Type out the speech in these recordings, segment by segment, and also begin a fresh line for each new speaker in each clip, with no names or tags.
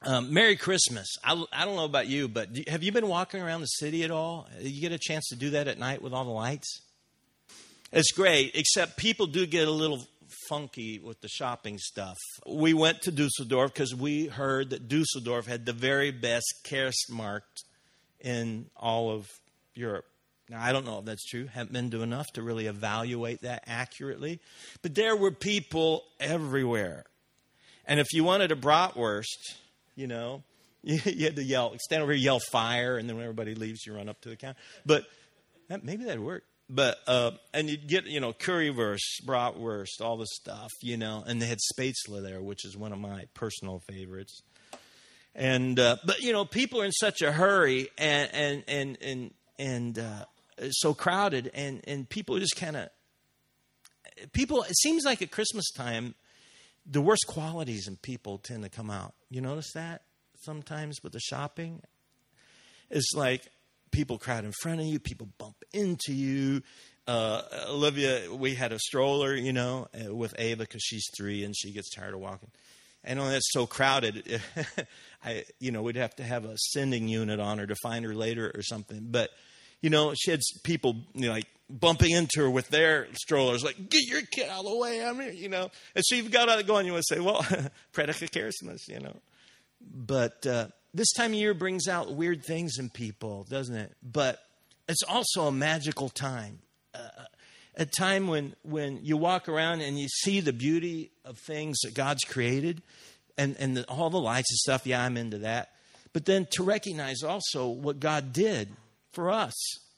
Merry Christmas. I don't know about you, but have you been walking around the city at all? You get a chance to do that at night with all the lights? It's great, except people do get a little funky with the shopping stuff. We went to Dusseldorf because we heard that Dusseldorf had the very best Kerstmarkt in all of Europe. Now, I don't know if that's true. Haven't been to enough to really evaluate that accurately. But there were people everywhere. And if you wanted a bratwurst, you had to yell, stand over here, yell fire, and then when everybody leaves, you run up to the counter. But maybe that'd work. But and you'd get, currywurst, bratwurst, all this stuff, and they had Spätzle there, which is one of my personal favorites. And but people are in such a hurry and so crowded, and people just kind of it seems like at Christmas time the worst qualities in people tend to come out. You notice that sometimes with the shopping? It's like people crowd in front of you, people bump into you. Olivia, we had a stroller, with Ava because she's 3 and she gets tired of walking. And when it's so crowded, we'd have to have a sending unit on her to find her later or something. But, she had people, bumping into her with their strollers, like, get your kid out of the way, I'm here, And so you've got to go and you want to say, well, Predicate Christmas, But this time of year brings out weird things in people, doesn't it? But it's also a magical time. A time when you walk around and you see the beauty of things that God's created and all the lights and stuff. Yeah, I'm into that. But then to recognize also what God did for us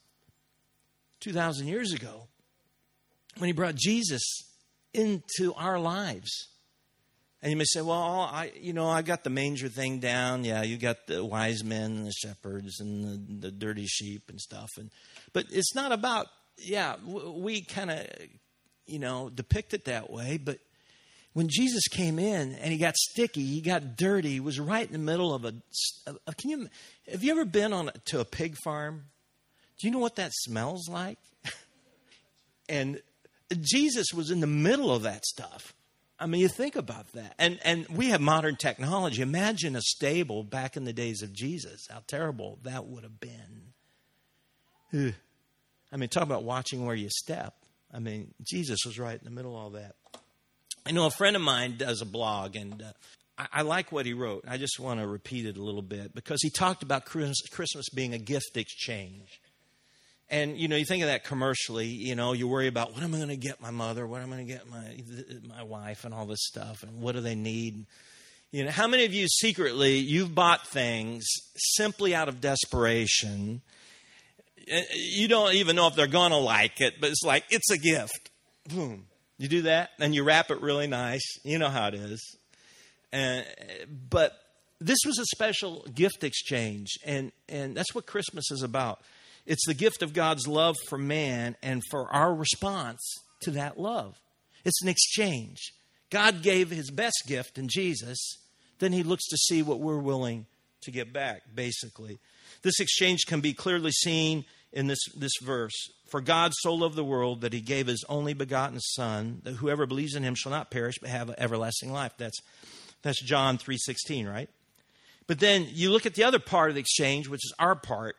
2,000 years ago when he brought Jesus into our lives. And you may say, well, I got the manger thing down. Yeah, you got the wise men and the shepherds and the dirty sheep and stuff. But it's not about, we kind of, depict it that way. But when Jesus came in and he got sticky, he got dirty, he was right in the middle of have you ever been to a pig farm? Do you know what that smells like? And Jesus was in the middle of that stuff. I mean, you think about that. And we have modern technology. Imagine a stable back in the days of Jesus. How terrible that would have been. I mean, talk about watching where you step. I mean, Jesus was right in the middle of all that. I know a friend of mine does a blog, and I like what he wrote. I just want to repeat it a little bit because he talked about Christmas being a gift exchange. And, you think of that commercially, you worry about what am I going to get my mother, what am I going to get my wife and all this stuff, and what do they need? How many of you secretly, you've bought things simply out of desperation? You don't even know if they're going to like it, but it's like, it's a gift. Boom. You do that, and you wrap it really nice. You know how it is. But this was a special gift exchange, and that's what Christmas is about. It's the gift of God's love for man and for our response to that love. It's an exchange. God gave his best gift in Jesus. Then he looks to see what we're willing to give back, basically. This exchange can be clearly seen in this verse. For God so loved the world that he gave his only begotten Son, that whoever believes in him shall not perish but have everlasting life. That's John 3:16, right? But then you look at the other part of the exchange, which is our part.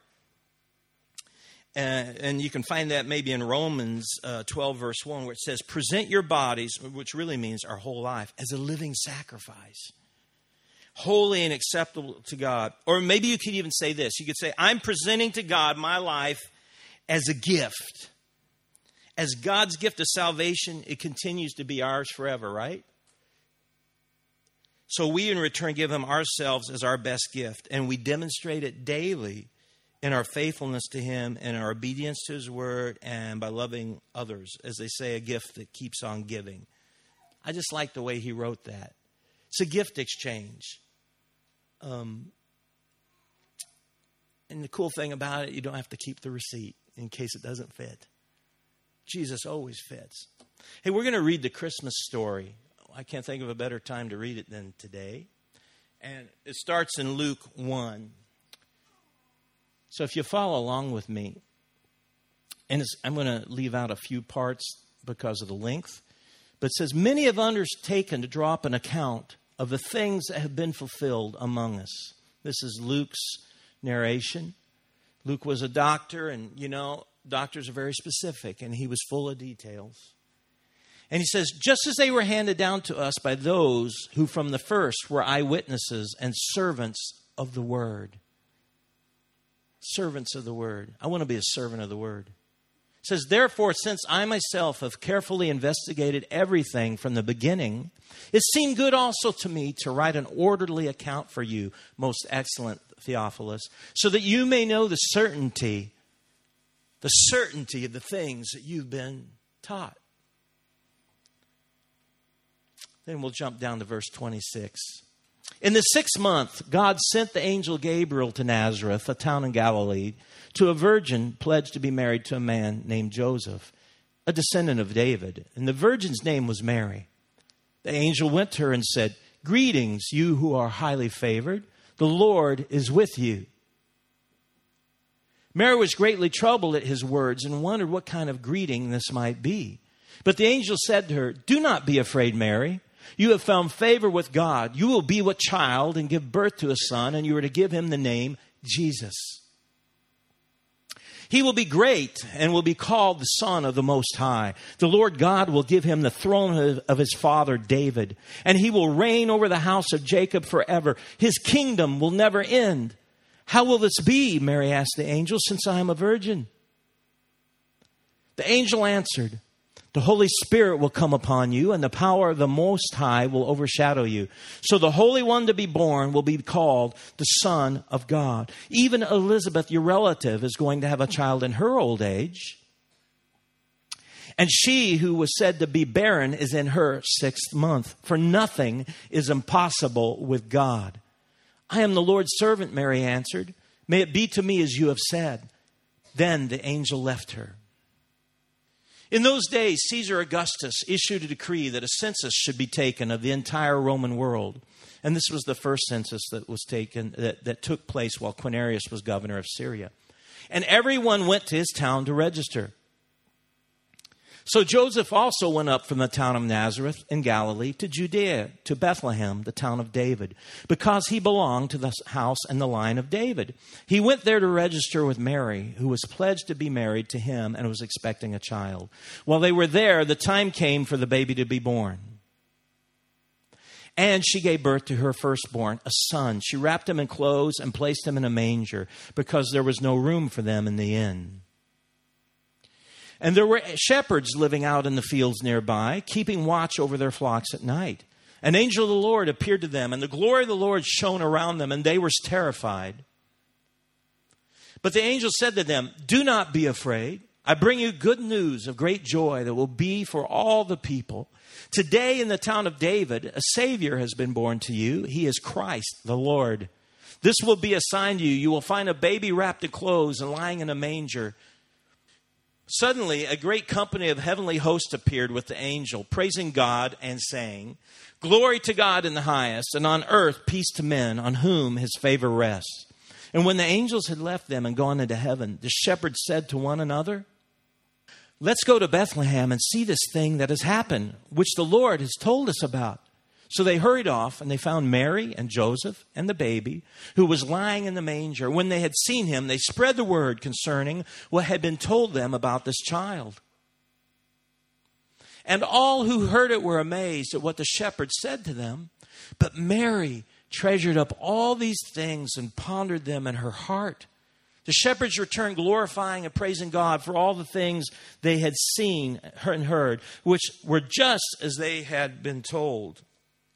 And you can find that maybe in Romans 12, verse 1, where it says, present your bodies, which really means our whole life, as a living sacrifice, holy and acceptable to God. Or maybe you could even say this. You could say, I'm presenting to God my life as a gift. As God's gift of salvation, it continues to be ours forever, right? So we in return give him ourselves as our best gift, and we demonstrate it daily in our faithfulness to him and our obedience to his word and by loving others, as they say, a gift that keeps on giving. I just like the way he wrote that. It's a gift exchange. And the cool thing about it, you don't have to keep the receipt in case it doesn't fit. Jesus always fits. Hey, we're going to read the Christmas story. I can't think of a better time to read it than today. And it starts in Luke 1. So if you follow along with me, and I'm going to leave out a few parts because of the length, but it says, many have undertaken to draw up an account of the things that have been fulfilled among us. This is Luke's narration. Luke was a doctor, and doctors are very specific, and he was full of details. And he says, just as they were handed down to us by those who from the first were eyewitnesses and servants of the word. Servants of the word. I want to be a servant of the word. It says, therefore, since I myself have carefully investigated everything from the beginning, it seemed good also to me to write an orderly account for you, most excellent Theophilus, so that you may know the certainty of the things that you've been taught. Then we'll jump down to verse 26. In the 6th month, God sent the angel Gabriel to Nazareth, a town in Galilee, to a virgin pledged to be married to a man named Joseph, a descendant of David. And the virgin's name was Mary. The angel went to her and said, greetings, you who are highly favored. The Lord is with you. Mary was greatly troubled at his words and wondered what kind of greeting this might be. But the angel said to her, do not be afraid, Mary. You have found favor with God. You will be with child and give birth to a son, and you are to give him the name Jesus. He will be great and will be called the Son of the Most High. The Lord God will give him the throne of his father David, and he will reign over the house of Jacob forever. His kingdom will never end. How will this be, Mary asked the angel, since I am a virgin? The angel answered, the Holy Spirit will come upon you, and the power of the Most High will overshadow you. So the Holy One to be born will be called the Son of God. Even Elizabeth, your relative, is going to have a child in her old age. And she who was said to be barren is in her 6th month. For nothing is impossible with God. I am the Lord's servant, Mary answered. May it be to me as you have said. Then the angel left her. In those days, Caesar Augustus issued a decree that a census should be taken of the entire Roman world. And this was the first census that was taken, that took place while Quirinius was governor of Syria. And everyone went to his town to register. So Joseph also went up from the town of Nazareth in Galilee to Judea, to Bethlehem, the town of David, because he belonged to the house and the line of David. He went there to register with Mary, who was pledged to be married to him and was expecting a child. While they were there, the time came for the baby to be born. And she gave birth to her firstborn, a son. She wrapped him in clothes and placed him in a manger, because there was no room for them in the inn. And there were shepherds living out in the fields nearby, keeping watch over their flocks at night. An angel of the Lord appeared to them, and the glory of the Lord shone around them, and they were terrified. But the angel said to them, do not be afraid. I bring you good news of great joy that will be for all the people. Today in the town of David, a Savior has been born to you. He is Christ the Lord. This will be a sign to you. You will find a baby wrapped in clothes and lying in a manger. Suddenly, a great company of heavenly hosts appeared with the angel, praising God and saying, glory to God in the highest, and on earth peace to men on whom his favor rests. And when the angels had left them and gone into heaven, the shepherds said to one another, let's go to Bethlehem and see this thing that has happened, which the Lord has told us about. So they hurried off, and they found Mary and Joseph and the baby, who was lying in the manger. When they had seen him, they spread the word concerning what had been told them about this child. And all who heard it were amazed at what the shepherds said to them. But Mary treasured up all these things and pondered them in her heart. The shepherds returned glorifying and praising God for all the things they had seen and heard, which were just as they had been told.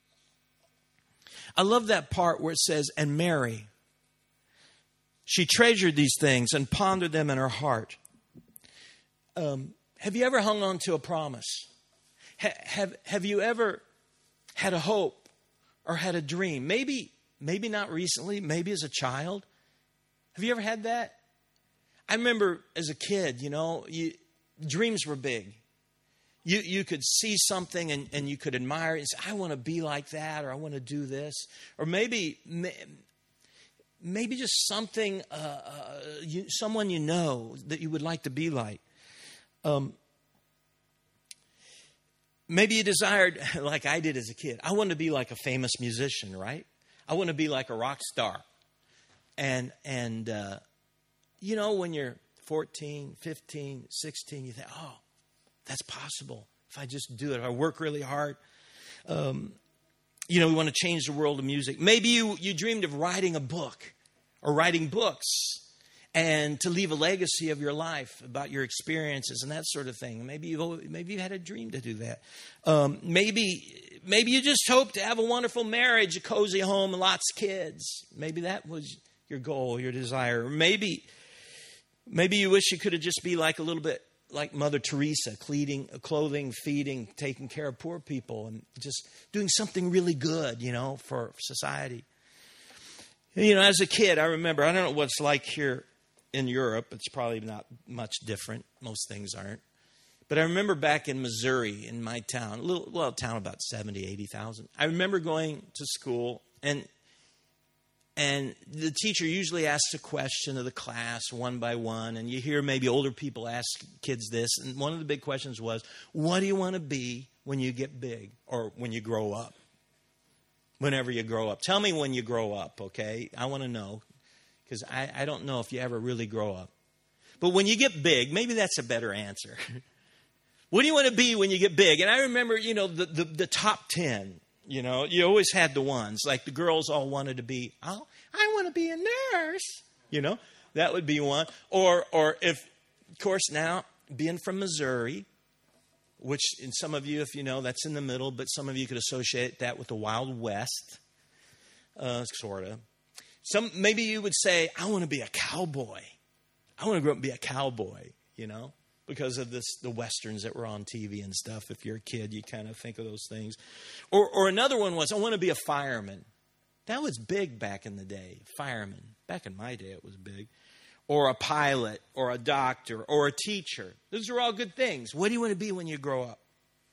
I love that part where it says, and Mary, she treasured these things and pondered them in her heart. Have you ever hung on to a promise? Have you ever had a hope or had a dream? Maybe not recently, maybe as a child. Have you ever had that? I remember as a kid, dreams were big. You could see something and you could admire it and say, I want to be like that, or I want to do this. Or maybe just something, someone you know that you would like to be like. Maybe you desired, like I did as a kid, I want to be like a famous musician, right? I want to be like a rock star. And you know, when you're 14, 15, 16, you think, oh, that's possible if I just do it. If I work really hard. You know, we want to change the world of music. Maybe you dreamed of writing a book or writing books and to leave a legacy of your life about your experiences and that sort of thing. Maybe you had a dream to do that. Maybe you just hope to have a wonderful marriage, a cozy home, and lots of kids. Maybe that was your goal, your desire. Maybe you wish you could have just be like a little bit like Mother Teresa, clothing, feeding, taking care of poor people, and just doing something really good, you know, for society. You know, as a kid, I remember, I don't know what it's like here in Europe. It's probably not much different. Most things aren't. But I remember back in Missouri, in my town, a town about 70, 80,000. I remember going to school, and the teacher usually asks a question of the class one by one, and you hear maybe older people ask kids this, and one of the big questions was, what do you want to be when you get big or when you grow up? Whenever you grow up. Tell me when you grow up, okay? I want to know, because I don't know if you ever really grow up. But when you get big, maybe that's a better answer. What do you want to be when you get big? And I remember, you know, the top 10. You know, you always had the ones, like the girls all wanted to be, oh, I want to be a nurse. You know, that would be one. Or if, of course, now, being from Missouri, which in some of you, if you know, that's in the middle, but some of you could associate that with the Wild West, sort of. Maybe you would say, I want to be a cowboy. I want to grow up and be a cowboy, you know. Because of the Westerns that were on TV and stuff. If you're a kid, you kind of think of those things. Or another one was, I want to be a fireman. That was big back in the day, fireman. Back in my day, it was big. Or a pilot, or a doctor, or a teacher. Those are all good things. What do you want to be when you grow up?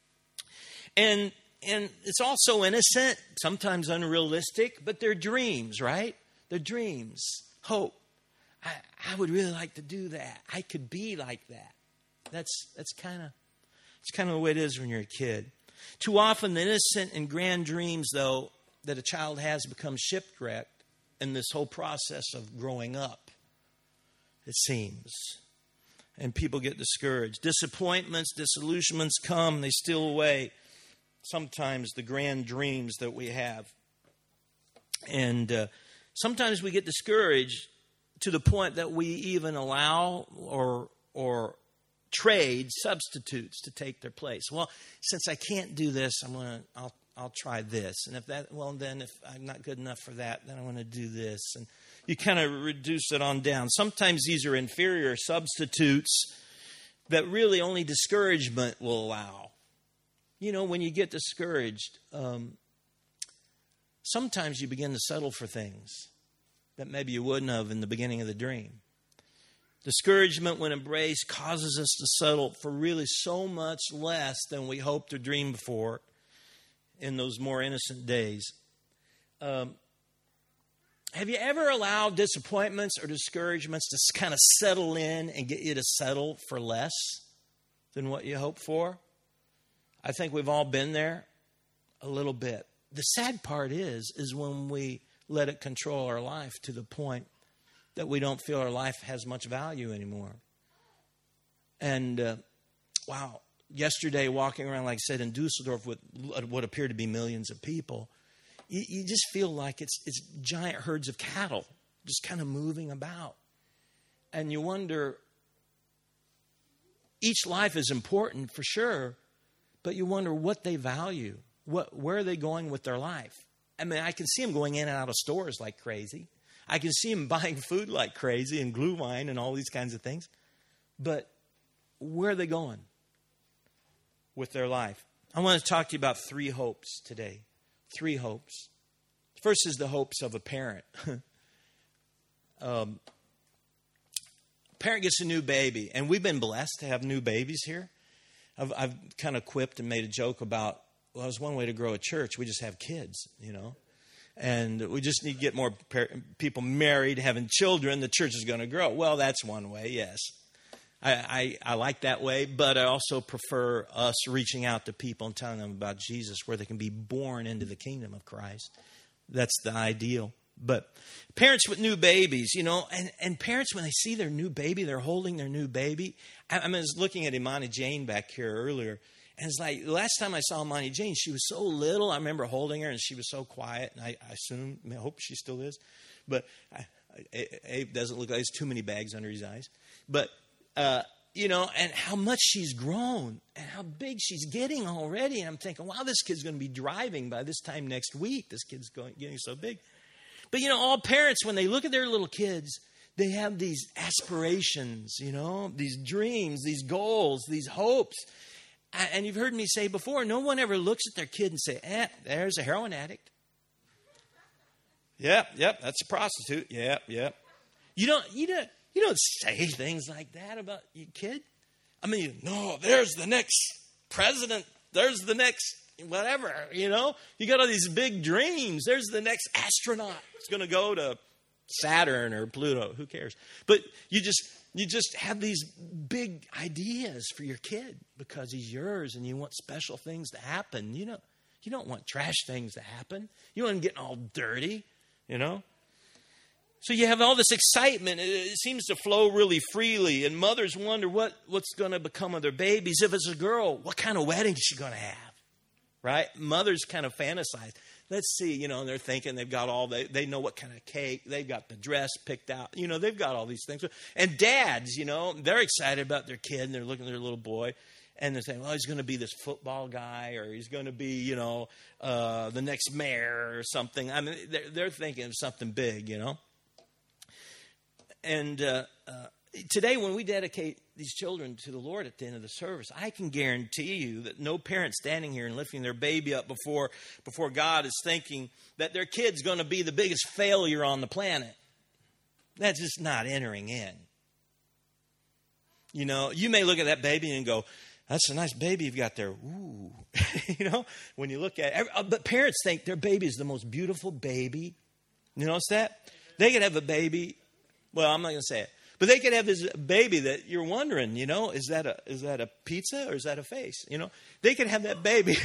And it's also innocent, sometimes unrealistic, but they're dreams, right? They're dreams, hope. I would really like to do that. I could be like that. That's kind of the way it is when you're a kid. Too often, the innocent and grand dreams, though, that a child has become shipwrecked in this whole process of growing up, it seems. And people get discouraged. Disappointments, disillusionments come, they steal away sometimes the grand dreams that we have. And sometimes we get discouraged to the point that we even allow or trade substitutes to take their place. Well, since I can't do this, I'll try this. And if I'm not good enough for that, then I want to do this. And you kind of reduce it on down. Sometimes these are inferior substitutes that really only discouragement will allow. You know, when you get discouraged, sometimes you begin to settle for things that maybe you wouldn't have in the beginning of the dream. Discouragement, when embraced, causes us to settle for really so much less than we hoped or dreamed for in those more innocent days. Have you ever allowed disappointments or discouragements to kind of settle in and get you to settle for less than what you hoped for? I think we've all been there a little bit. The sad part is when we let it control our life to the point that we don't feel our life has much value anymore. And, wow, yesterday walking around, like I said, in Dusseldorf with what appear to be millions of people, you just feel like it's giant herds of cattle just kind of moving about. And you wonder, each life is important for sure, but you wonder what they value. Where are they going with their life? I mean, I can see them going in and out of stores like crazy. I can see them buying food like crazy and glue wine and all these kinds of things. But where are they going with their life? I want to talk to you about 3 hopes today. 3 hopes. First is the hopes of a parent. A parent gets a new baby, and we've been blessed to have new babies here. I've kind of quipped and made a joke about, well, there's one way to grow a church. We just have kids, you know. And we just need to get more people married, having children. The church is going to grow. Well, that's one way, yes. I like that way, but I also prefer us reaching out to people and telling them about Jesus where they can be born into the kingdom of Christ. That's the ideal. But parents with new babies, and parents, when they see their new baby, they're holding their new baby. I was looking at Imani Jane back here earlier, and it's like, last time I saw Imani Jane, she was so little. I remember holding her, and she was so quiet, and I hope she still is. But Abe doesn't look like there's too many bags under his eyes. But, and how much she's grown and how big she's getting already. And I'm thinking, wow, this kid's going to be driving by this time next week. This kid's getting so big. But, all parents, when they look at their little kids, they have these aspirations, these dreams, these goals, these hopes. And you've heard me say before, no one ever looks at their kid and say, there's a heroin addict. Yep, that's a prostitute. Yep. You don't say things like that about your kid. I mean, no, there's the next president. There's the next whatever, You got all these big dreams. There's the next astronaut. It's going to go to Saturn or Pluto. Who cares? But you just have these big ideas for your kid because he's yours and you want special things to happen. You don't want trash things to happen. You want him getting all dirty, So you have all this excitement. It seems to flow really freely. And mothers wonder what's going to become of their babies. If it's a girl, what kind of wedding is she going to have? Right? Mothers kind of fantasize. Let's see, and they're thinking they've got they know what kind of cake. They've got the dress picked out. They've got all these things. And dads, they're excited about their kid. And they're looking at their little boy. And they're saying, well, he's going to be this football guy. Or he's going to be, the next mayor or something. I mean, they're thinking of something big, And today, when we dedicate these children to the Lord at the end of the service, I can guarantee you that no parent standing here and lifting their baby up before God is thinking that their kid's going to be the biggest failure on the planet. That's just not entering in. You may look at that baby and go, that's a nice baby you've got there. Ooh. When you look at it. But parents think their baby is the most beautiful baby. You notice that? They could have a baby. Well, I'm not going to say it. But they could have this baby that you're wondering, is that a pizza or is that a face? They could have that baby.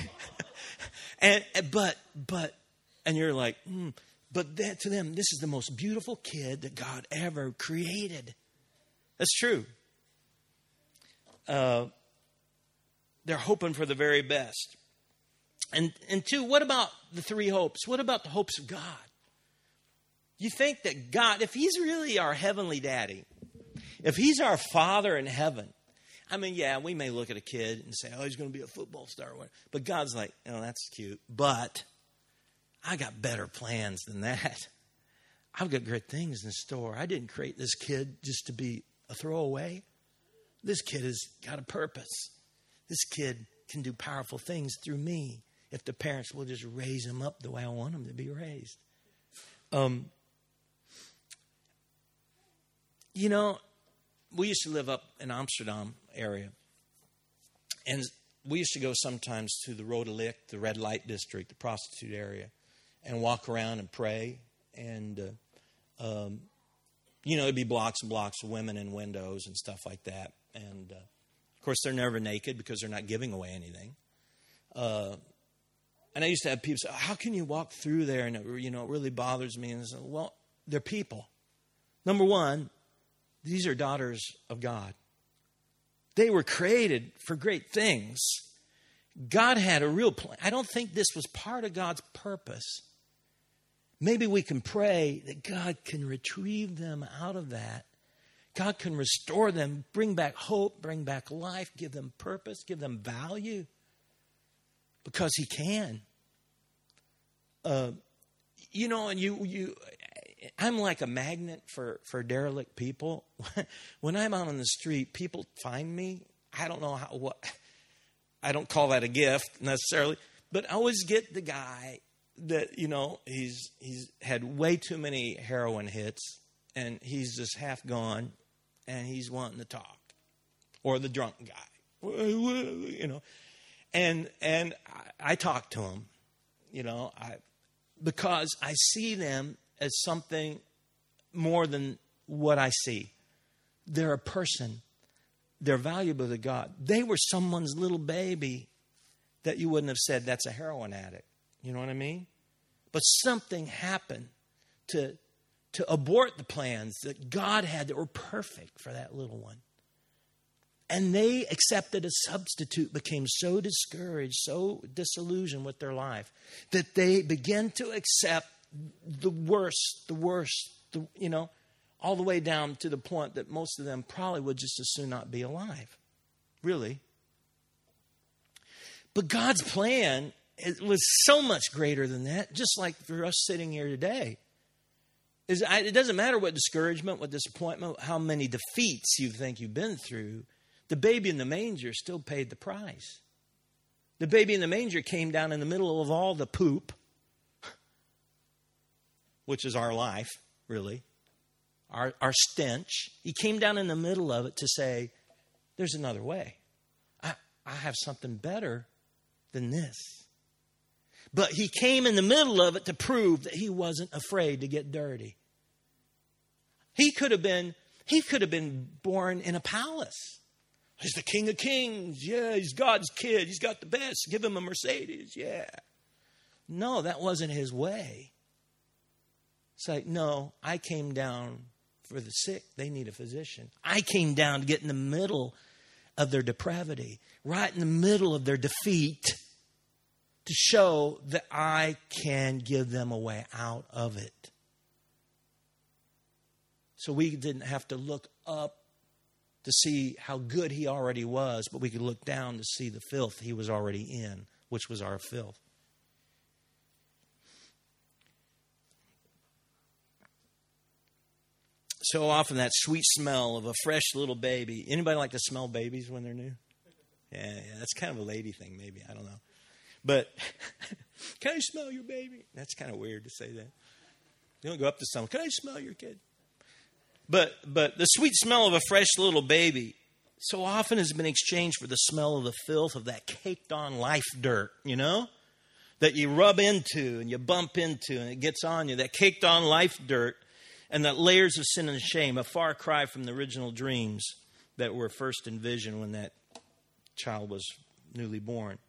but you're like, but to them, this is the most beautiful kid that God ever created. That's true. They're hoping for the very best. And two, what about the three hopes? What about the hopes of God? You think that God, if he's really our heavenly daddy, if he's our Father in heaven, I mean, yeah, we may look at a kid and say, oh, he's going to be a football star. But God's like, oh, that's cute. But I got better plans than that. I've got great things in store. I didn't create this kid just to be a throwaway. This kid has got a purpose. This kid can do powerful things through me if the parents will just raise him up the way I want him to be raised. We used to live up in Amsterdam area. And we used to go sometimes to the Rode Licht, the red light district, the prostitute area, and walk around and pray. And, it'd be blocks and blocks of women in windows and stuff like that. And, of course, they're never naked because they're not giving away anything. And I used to have people say, how can you walk through there? And, it really bothers me. And I said, well, they're people. Number one, these are daughters of God. They were created for great things. God had a real plan. I don't think this was part of God's purpose. Maybe we can pray that God can retrieve them out of that. God can restore them, bring back hope, bring back life, give them purpose, give them value. Because he can. And I'm like a magnet for derelict people. When I'm out on the street, people find me. I don't know I don't call that a gift necessarily, but I always get the guy that, he's had way too many heroin hits and he's just half gone and he's wanting to talk. Or the drunk guy, And I talk to them, because I see them as something more than what I see. They're a person they're valuable to God. They were someone's little baby that you wouldn't have said that's a heroin addict. You know what I mean? But something happened to abort the plans that God had that were perfect for that little one. And they accepted a substitute, became so discouraged, so disillusioned with their life, that they began to accept the worst, all the way down to the point that most of them probably would just as soon not be alive. Really. But God's plan was so much greater than that, just like for us sitting here today. It doesn't matter what discouragement, what disappointment, how many defeats you think you've been through. The baby in the manger still paid the price. The baby in the manger came down in the middle of all the poop, which is our life, really, our stench. He came down in the middle of it to say, there's another way. I have something better than this. But he came in the middle of it to prove that he wasn't afraid to get dirty. He could have been born in a palace. He's the King of Kings. Yeah, he's God's kid. He's got the best. Give him a Mercedes. Yeah. No, that wasn't his way. It's like, no, I came down for the sick. They need a physician. I came down to get in the middle of their depravity, right in the middle of their defeat, to show that I can give them a way out of it. So we didn't have to look up to see how good he already was, but we could look down to see the filth he was already in, which was our filth. So often that sweet smell of a fresh little baby. Anybody like to smell babies when they're new? Yeah, that's kind of a lady thing, maybe. I don't know. But, can I smell your baby? That's kind of weird to say that. You don't go up to someone, can I smell your kid? But the sweet smell of a fresh little baby so often has been exchanged for the smell of the filth of that caked on life dirt, that you rub into and you bump into and it gets on you. That caked on life dirt and that layers of sin and shame, a far cry from the original dreams that were first envisioned when that child was newly born.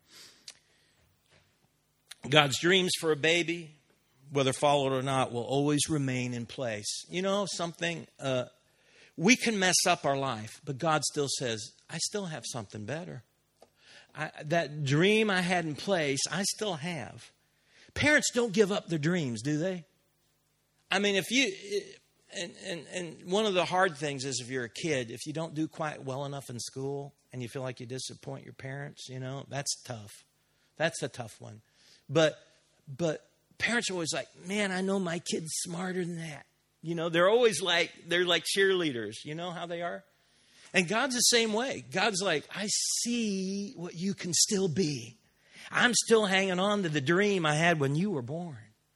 God's dreams for a baby, whether followed or not, will always remain in place. Something, we can mess up our life, but God still says, I still have something better. That dream I had in place, I still have. Parents don't give up their dreams, do they? I mean, and one of the hard things is if you're a kid, if you don't do quite well enough in school and you feel like you disappoint your parents, that's tough. That's a tough one. But parents are always like, man, I know my kid's smarter than that. They're always they're like cheerleaders. You know how they are? And God's the same way. God's like, I see what you can still be. I'm still hanging on to the dream I had when you were born.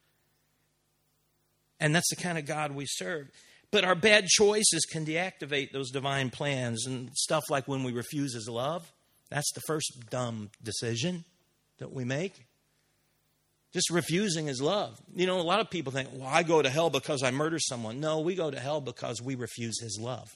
And that's the kind of God we serve. But our bad choices can deactivate those divine plans, and stuff like when we refuse his love. That's the first dumb decision that we make. Just refusing his love. A lot of people think, well, I go to hell because I murder someone. No, we go to hell because we refuse his love.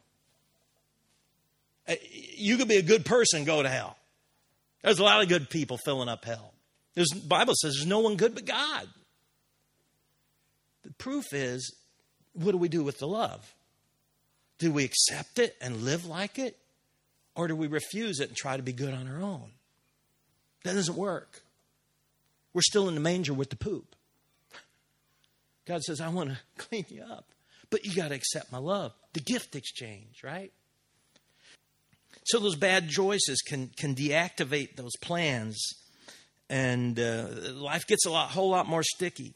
You could be a good person and go to hell. There's a lot of good people filling up hell. The Bible says there's no one good but God. The proof is, what do we do with the love? Do we accept it and live like it? Or do we refuse it and try to be good on our own? That doesn't work. We're still in the manger with the poop. God says, I want to clean you up. But you got to accept my love. The gift exchange, right? So those bad choices can deactivate those plans. And life gets a whole lot more sticky.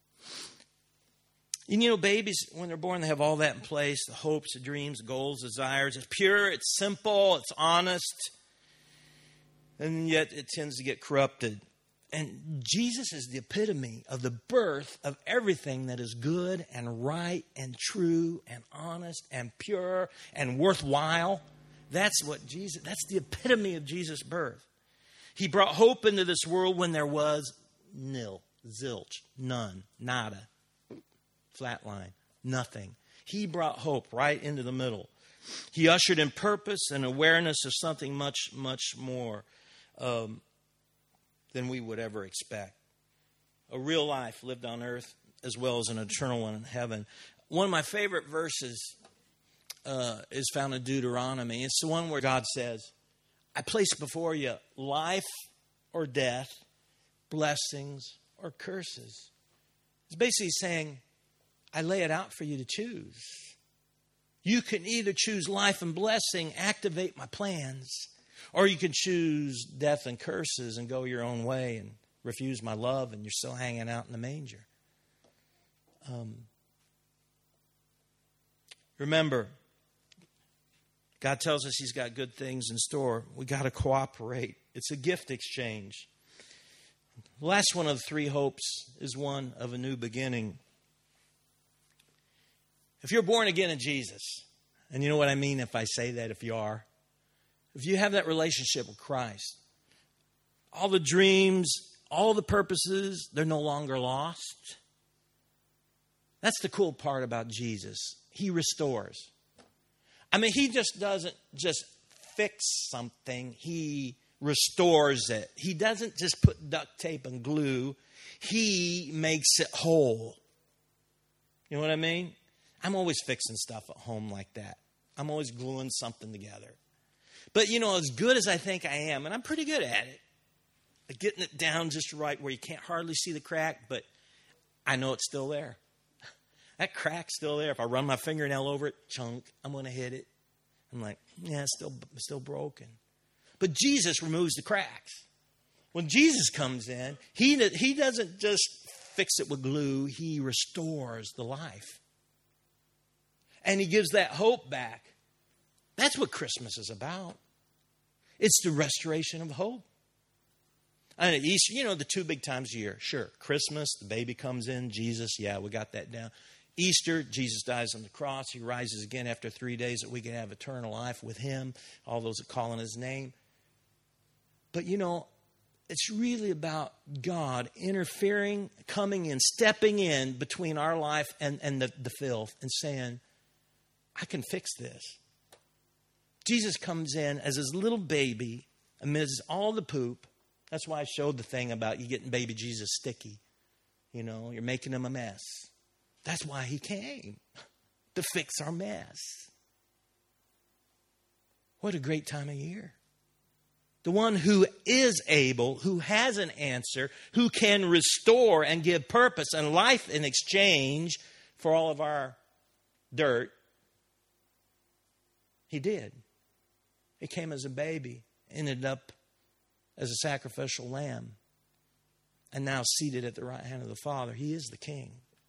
And babies, when they're born, they have all that in place. The hopes, the dreams, the goals, desires. It's pure, it's simple, it's honest. And yet it tends to get corrupted. And Jesus is the epitome of the birth of everything that is good and right and true and honest and pure and worthwhile. That's the epitome of Jesus' birth. He brought hope into this world when there was nil, zilch, none, nada, flatline, nothing. He brought hope right into the middle. He ushered in purpose and awareness of something much, much more than we would ever expect. A real life lived on earth as well as an eternal one in heaven. One of my favorite verses is found in Deuteronomy. It's the one where God says, I place before you life or death, blessings or curses. It's basically saying, I lay it out for you to choose. You can either choose life and blessing, activate my plans, or you can choose death and curses and go your own way and refuse my love, and you're still hanging out in the manger. Remember, God tells us He's got good things in store. We got to cooperate. It's a gift exchange. The last one of the three hopes is one of a new beginning. If you're born again in Jesus, and you know what I mean if I say that, if you are, if you have that relationship with Christ, all the dreams, all the purposes, they're no longer lost. That's the cool part about Jesus. He restores. I mean, He just doesn't just fix something. He restores it. He doesn't just put duct tape and glue. He makes it whole. You know what I mean? I'm always fixing stuff at home like that. I'm always gluing something together. But, you know, as good as I think I am, and I'm pretty good at it, like getting it down just right where you can't hardly see the crack, but I know it's still there. That crack's still there. If I run my fingernail over it, chunk, I'm going to hit it. I'm like, yeah, it's still broken. But Jesus removes the cracks. When Jesus comes in, he doesn't just fix it with glue. He restores the life. And He gives that hope back. That's what Christmas is about. It's the restoration of hope. And at Easter, you know, the two big times a year. Sure, Christmas, the baby comes in, Jesus, yeah, we got that down. Easter, Jesus dies on the cross. He rises again after 3 days that we can have eternal life with Him, all those that call on His name. But, you know, it's really about God interfering, coming in, stepping in between our life and the filth and saying, I can fix this. Jesus comes in as His little baby amidst all the poop. That's why I showed the thing about you getting baby Jesus sticky. You know, you're making him a mess. That's why He came, to fix our mess. What a great time of year. The one who is able, who has an answer, who can restore and give purpose and life in exchange for all of our dirt. He did. He came as a baby, ended up as a sacrificial lamb, and now seated at the right hand of the Father. He is the King.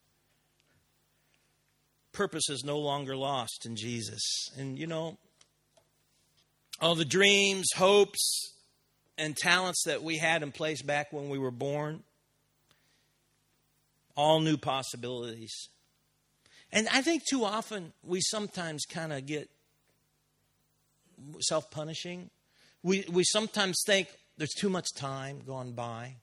Purpose is no longer lost in Jesus. And you know, all the dreams, hopes, and talents that we had in place back when we were born, all new possibilities. And I think too often we sometimes kind of get self-punishing. We sometimes think there's too much time gone by.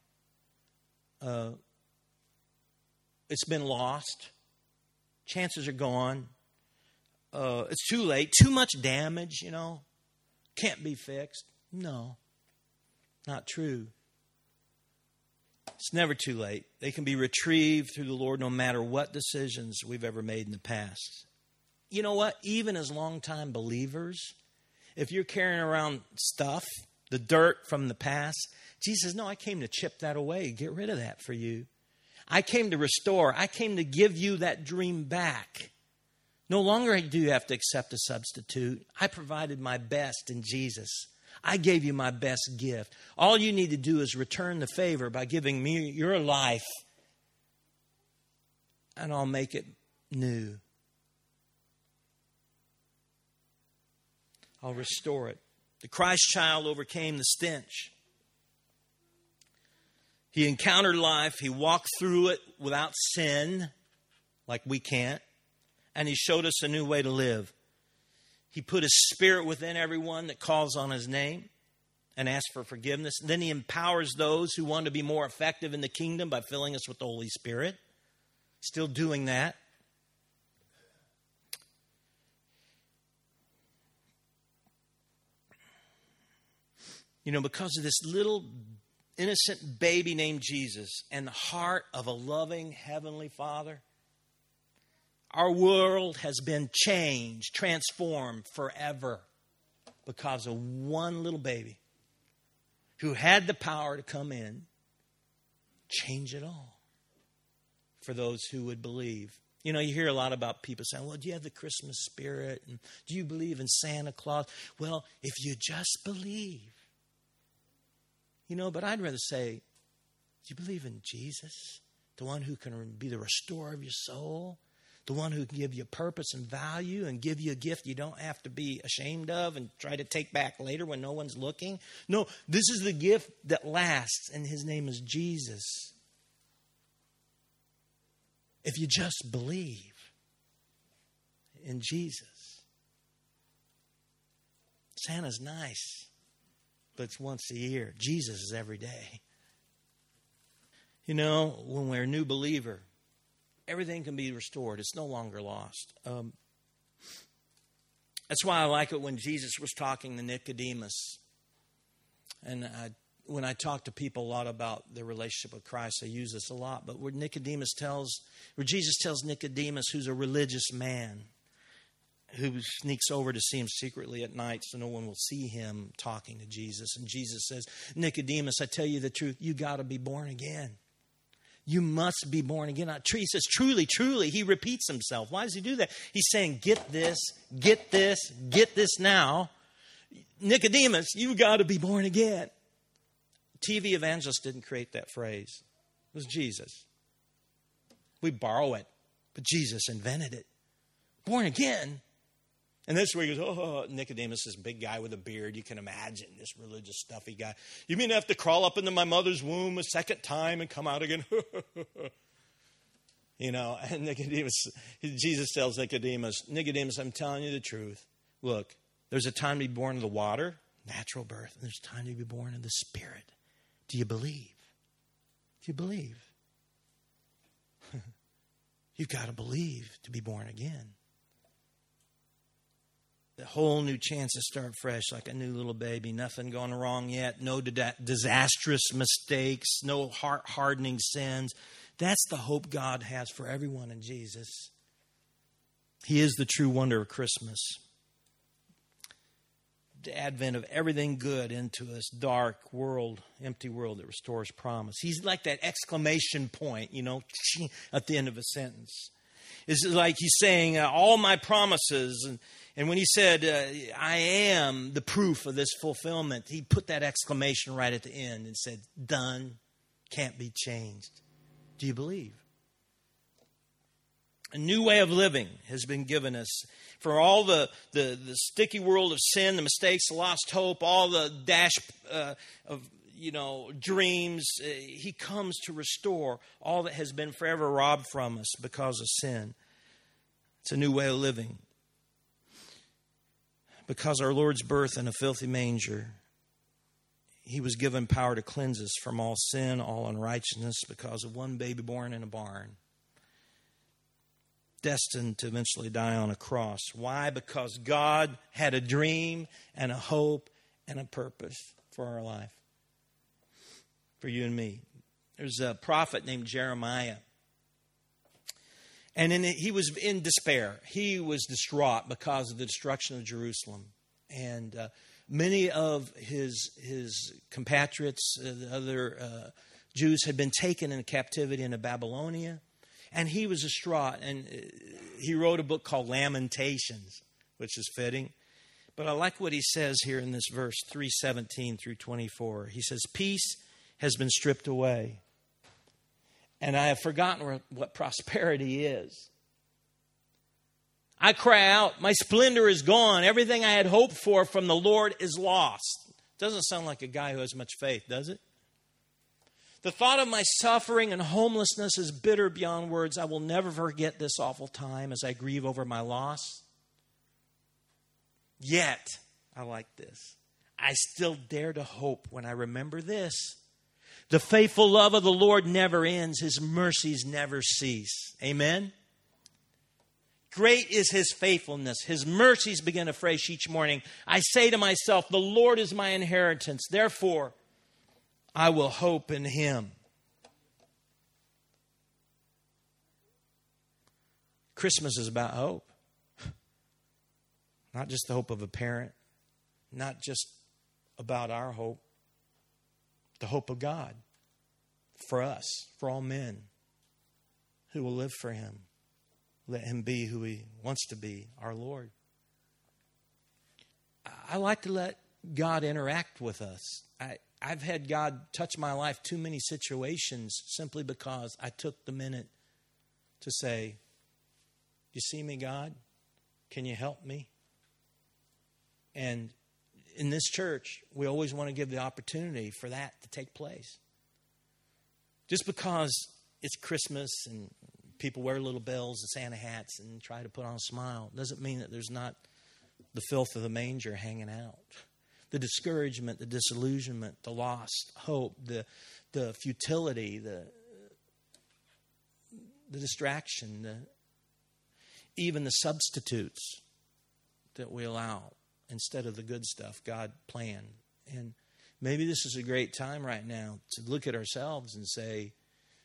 It's been lost. Chances are gone. It's too late. Too much damage, you know. Can't be fixed. No, not true. It's never too late. They can be retrieved through the Lord no matter what decisions we've ever made in the past. You know what? Even as longtime believers, if you're carrying around stuff, the dirt from the past, Jesus says, no, I came to chip that away, get rid of that for you. I came to restore. I came to give you that dream back. No longer do you have to accept a substitute. I provided my best in Jesus. I gave you my best gift. All you need to do is return the favor by giving me your life, and I'll make it new. I'll restore it. The Christ child overcame the stench. He encountered life. He walked through it without sin, like we can't. And He showed us a new way to live. He put His Spirit within everyone that calls on His name and asks for forgiveness. And then He empowers those who want to be more effective in the kingdom by filling us with the Holy Spirit. Still doing that. Because of this little innocent baby named Jesus and the heart of a loving Heavenly Father, our world has been changed, transformed forever because of one little baby who had the power to come in, change it all for those who would believe. You hear a lot about people saying, well, do you have the Christmas spirit? And do you believe in Santa Claus? Well, if you just believe. But I'd rather say, do you believe in Jesus? The one who can be the restorer of your soul? The one who can give you purpose and value and give you a gift you don't have to be ashamed of and try to take back later when no one's looking? No, this is the gift that lasts, and his name is Jesus. If you just believe in Jesus. Santa's nice, but it's once a year. Jesus is every day. When we're a new believer, everything can be restored. It's no longer lost. That's why I like it when Jesus was talking to Nicodemus. And when I talk to people a lot about their relationship with Christ, I use this a lot. But where Jesus tells Nicodemus, who's a religious man, who sneaks over to see him secretly at night so no one will see him talking to Jesus. And Jesus says, Nicodemus, I tell you the truth, you got to be born again. You must be born again. He says, truly, truly. He repeats himself. Why does he do that? He's saying, get this now. Nicodemus, you got to be born again. TV evangelists didn't create that phrase. It was Jesus. We borrow it, but Jesus invented it. Born again. And that's where he goes, oh, Nicodemus, this big guy with a beard. You can imagine this religious stuffy guy. You mean I have to crawl up into my mother's womb a second time and come out again? And Nicodemus, Jesus tells Nicodemus, I'm telling you the truth. Look, there's a time to be born of the water, natural birth, and there's a time to be born of the Spirit. Do you believe? Do you believe? You've got to believe to be born again. A whole new chance to start fresh, like a new little baby. Nothing gone wrong yet. No disastrous mistakes. No heart-hardening sins. That's the hope God has for everyone in Jesus. He is the true wonder of Christmas. The advent of everything good into this dark world, empty world that restores promise. He's like that exclamation point, at the end of a sentence. It's like he's saying, all my promises. And when he said, I am the proof of this fulfillment, he put that exclamation right at the end and said, done, can't be changed. Do you believe? A new way of living has been given us. For all the sticky world of sin, the mistakes, the lost hope, all the dash of dreams, he comes to restore all that has been forever robbed from us because of sin. It's a new way of living. Because our Lord's birth in a filthy manger, he was given power to cleanse us from all sin, all unrighteousness, because of one baby born in a barn, destined to eventually die on a cross. Why? Because God had a dream and a hope and a purpose for our life, for you and me. There's a prophet named Jeremiah. And he was in despair. He was distraught because of the destruction of Jerusalem. And many of his compatriots, the other Jews, had been taken into captivity into Babylonia. And he was distraught. And he wrote a book called Lamentations, which is fitting. But I like what he says here in this verse 3:17 through 24. He says, peace has been stripped away. And I have forgotten what prosperity is. I cry out, my splendor is gone. Everything I had hoped for from the Lord is lost. Doesn't sound like a guy who has much faith, does it? The thought of my suffering and homelessness is bitter beyond words. I will never forget this awful time as I grieve over my loss. Yet, I like this, I still dare to hope when I remember this. The faithful love of the Lord never ends. His mercies never cease. Amen? Great is his faithfulness. His mercies begin afresh each morning. I say to myself, the Lord is my inheritance. Therefore, I will hope in him. Christmas is about hope. Not just the hope of a parent. Not just about our hope. The hope of God. For us. For all men who will live for him. Let him be who he wants to be, our Lord. I like to let God interact with us. I've had God touch my life too many situations simply because I took the minute to say, you see me, God? Can you help me? And in this church, we always want to give the opportunity for that to take place. Just because it's Christmas and people wear little bells and Santa hats and try to put on a smile doesn't mean that there's not the filth of the manger hanging out. The discouragement, the disillusionment, the lost hope, the futility, the distraction, even the substitutes that we allow instead of the good stuff God planned. And maybe this is a great time right now to look at ourselves and say,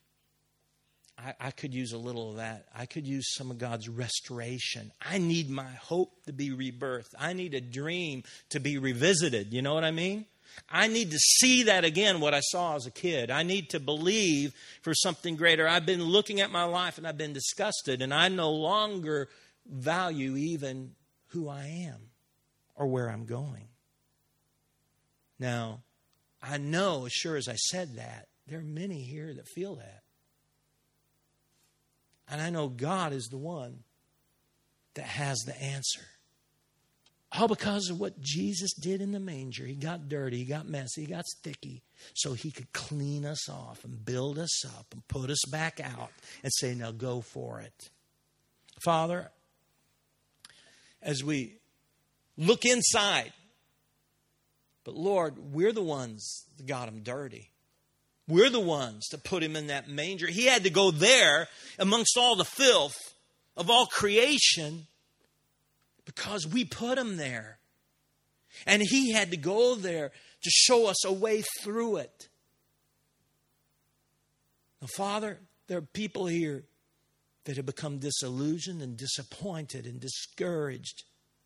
I could use a little of that. I could use some of God's restoration. I need my hope to be rebirthed. I need a dream to be revisited. You know what I mean? I need to see that again, what I saw as a kid. I need to believe for something greater. I've been looking at my life and I've been disgusted, and I no longer value even who I am or where I'm going. Now, I know as sure as I said that, there are many here that feel that. And I know God is the one that has the answer. All because of what Jesus did in the manger. He got dirty, he got messy, he got sticky, so he could clean us off and build us up and put us back out and say, now go for it. Father, as we look inside, but Lord, we're the ones that got him dirty. We're the ones to put him in that manger. He had to go there amongst all the filth of all creation because we put him there. And he had to go there to show us a way through it. Now, Father, there are people here that have become disillusioned and disappointed and discouraged.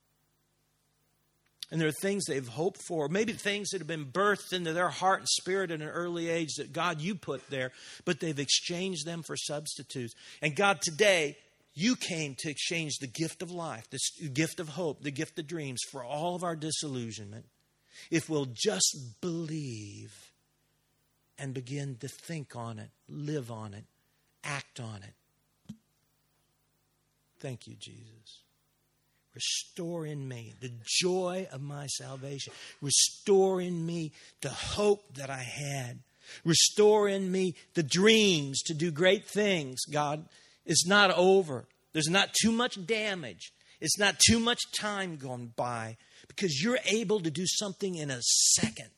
And there are things they've hoped for, maybe things that have been birthed into their heart and spirit at an early age that God, you put there, but they've exchanged them for substitutes. And God, today, you came to exchange the gift of life, the gift of hope, the gift of dreams for all of our disillusionment. If we'll just believe and begin to think on it, live on it, act on it. Thank you, Jesus. Restore in me the joy of my salvation. Restore in me the hope that I had. Restore in me the dreams to do great things. God, it's not over. There's not too much damage. It's not too much time gone by because you're able to do something in a second.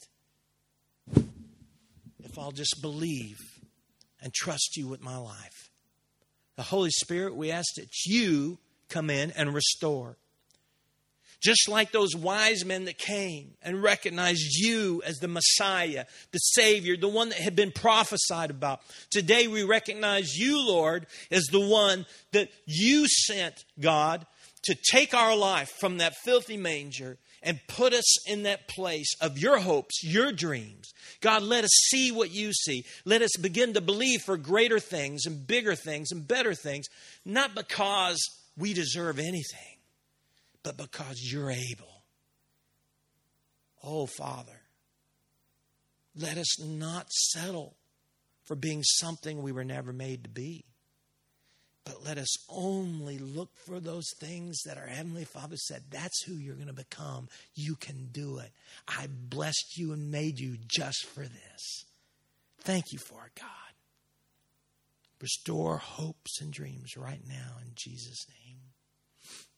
If I'll just believe and trust you with my life. The Holy Spirit, we ask that you come in and restore. Just like those wise men that came and recognized you as the Messiah, the Savior, the one that had been prophesied about. Today we recognize you, Lord, as the one that you sent, God, to take our life from that filthy manger and put us in that place of your hopes, your dreams. God, let us see what you see. Let us begin to believe for greater things and bigger things and better things, not because we deserve anything, but because you're able. Oh, Father, let us not settle for being something we were never made to be. But let us only look for those things that our Heavenly Father said, that's who you're going to become. You can do it. I blessed you and made you just for this. Thank you for it, God. Restore hopes and dreams right now in Jesus' name.